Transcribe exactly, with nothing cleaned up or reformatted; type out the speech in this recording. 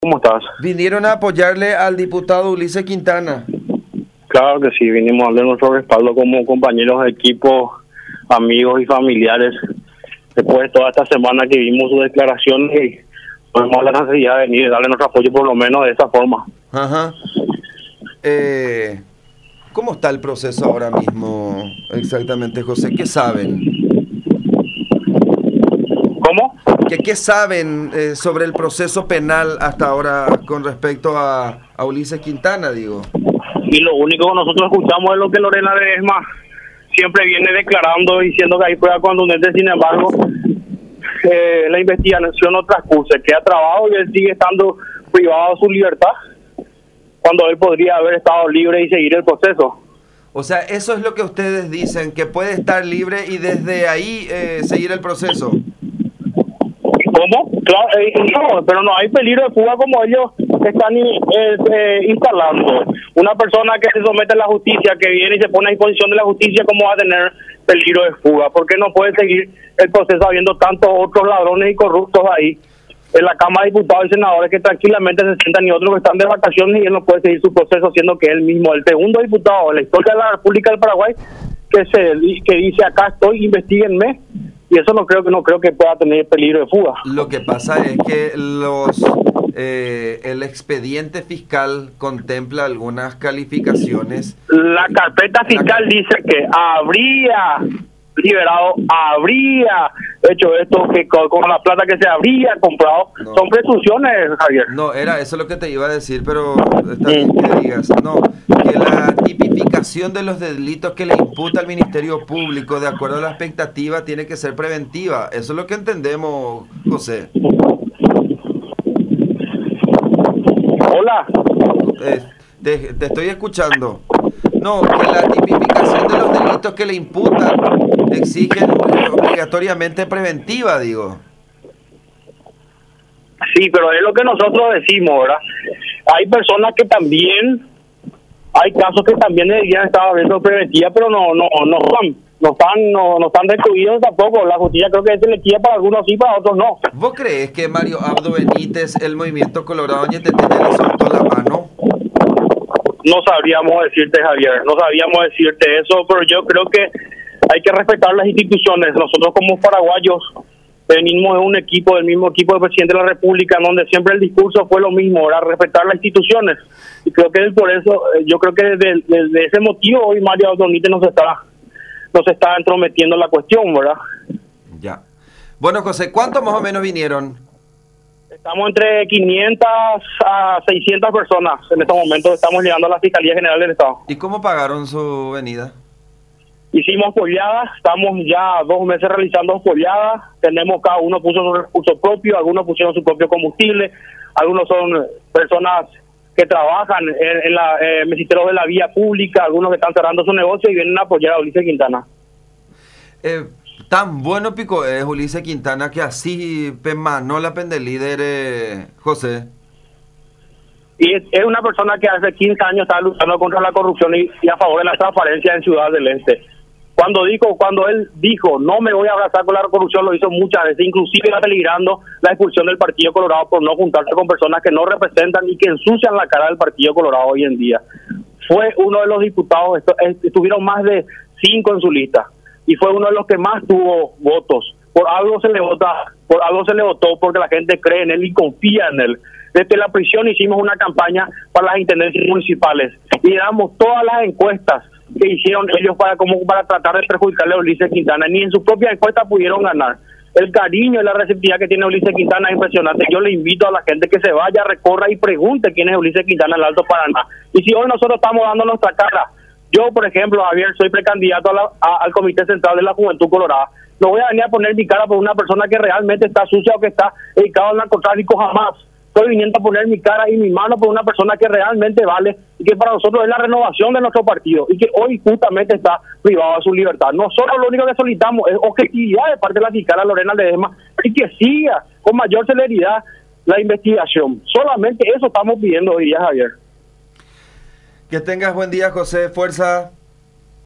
¿Cómo estás? Vinieron a apoyarle al diputado Ulises Quintana. Claro que sí, vinimos a darle nuestro respaldo como compañeros de equipo, amigos y familiares. Después de toda esta semana que vimos sus declaraciones y tuvimos la necesidad de venir y darle nuestro apoyo por lo menos de esa forma. Ajá. Eh, ¿Cómo está el proceso ahora mismo exactamente, José? ¿Qué saben? ¿Cómo? ¿Qué, qué saben eh, sobre el proceso penal hasta ahora con respecto a, a Ulises Quintana, digo? Y lo único que nosotros escuchamos es lo que Lorena Ledesma siempre viene declarando, diciendo que hay pruebas contundentes. Sin embargo, eh, la investigación no transcurre, queda trabado y él sigue estando privado de su libertad, cuando él podría haber estado libre y seguir el proceso. O sea, eso es lo que ustedes dicen, que puede estar libre y desde ahí eh, seguir el proceso. ¿Cómo? Claro, eh, no, pero no hay peligro de fuga como ellos están eh, eh, instalando. Una persona que se somete a la justicia, que viene y se pone a disposición de la justicia, ¿cómo va a tener peligro de fuga? Porque no puede seguir el proceso habiendo tantos otros ladrones y corruptos ahí en la Cámara de Diputados y Senadores que tranquilamente se sientan, y otros que están de vacaciones, y él no puede seguir su proceso, siendo que él mismo, el segundo diputado en la historia de la República del Paraguay, que se que dice acá estoy, investiguenme. Y eso no creo que no creo que pueda tener peligro de fuga. Lo que pasa es que los eh, el expediente fiscal contempla algunas calificaciones. La carpeta fiscal dice que habría liberado, habría hecho esto, que con, con la plata que se habría comprado. No. Son presunciones, Javier. No, era eso lo que te iba a decir, pero está bien que digas. No, que la tipificación de los delitos que le imputa al Ministerio Público, de acuerdo a la expectativa, tiene que ser preventiva. Eso es lo que entendemos, José. Hola. Eh, te, te estoy escuchando. No, que la tipificación de los delitos que le imputan exigen obligatoriamente preventiva, digo. Sí, pero es lo que nosotros decimos, ¿verdad? Hay personas que también, hay casos que también deberían estar abriendo preventiva, pero no no no están, no están, no, no están recluidos tampoco. La justicia creo que es selectiva para algunos sí, para otros no. ¿Vos crees que Mario Abdo Benítez, el Movimiento Colorado Ñetetete, le soltó la mano? No sabríamos decirte, Javier, no sabríamos decirte eso, pero yo creo que hay que respetar las instituciones. Nosotros como paraguayos venimos de un equipo, del mismo equipo del presidente de la República, en donde siempre el discurso fue lo mismo, era respetar las instituciones. Y creo que por eso, yo creo que desde, desde ese motivo hoy Mario Abdo Benítez nos está, nos está entrometiendo en la cuestión, ¿verdad? Ya. Bueno, José, ¿cuántos más o menos vinieron? Estamos entre quinientas a seiscientas personas en estos momentos. Estamos llegando a la Fiscalía General del Estado. ¿Y cómo pagaron su venida? Hicimos polladas, estamos ya dos meses realizando polladas. Tenemos, cada uno puso su recurso propio, algunos pusieron su propio combustible, algunos son personas que trabajan en, en la eh, mesiteros de la vía pública, algunos que están cerrando su negocio y vienen a apoyar a Ulises Quintana. Eh, tan bueno pico es Ulises Quintana que así pemanó la pende líder, eh, José. Y es, es una persona que hace quince años está luchando contra la corrupción y, y a favor de la transparencia en Ciudad del Este. Cuando dijo, cuando él dijo, no me voy a abrazar con la corrupción, lo hizo muchas veces, inclusive está peligrando la expulsión del Partido Colorado por no juntarse con personas que no representan y que ensucian la cara del Partido Colorado hoy en día. Fue uno de los diputados, estu estuvieron más de cinco en su lista, y fue uno de los que más tuvo votos. Por algo se le vota, por algo se le votó, porque la gente cree en él y confía en él. Desde la prisión hicimos una campaña para las intendencias municipales y damos todas las encuestas que hicieron ellos para como para tratar de perjudicarle a Ulises Quintana. Ni en su propia encuesta pudieron ganar. El cariño y la receptividad que tiene Ulises Quintana es impresionante. Yo le invito a la gente que se vaya, recorra y pregunte quién es Ulises Quintana en el Alto Paraná. Y si hoy nosotros estamos dando nuestra cara, yo por ejemplo, Javier, soy precandidato a la, a, al Comité Central de la Juventud Colorada. No voy a venir a poner mi cara por una persona que realmente está sucia o que está dedicado al narcotráfico, jamás. Estoy viniendo a poner mi cara y mi mano por una persona que realmente vale y que para nosotros es la renovación de nuestro partido y que hoy justamente está privado de su libertad. Nosotros lo único que solicitamos es objetividad de parte de la fiscal Lorena Ledesma y que siga con mayor celeridad la investigación. Solamente eso estamos pidiendo hoy día, Javier. Que tengas buen día, José. Fuerza.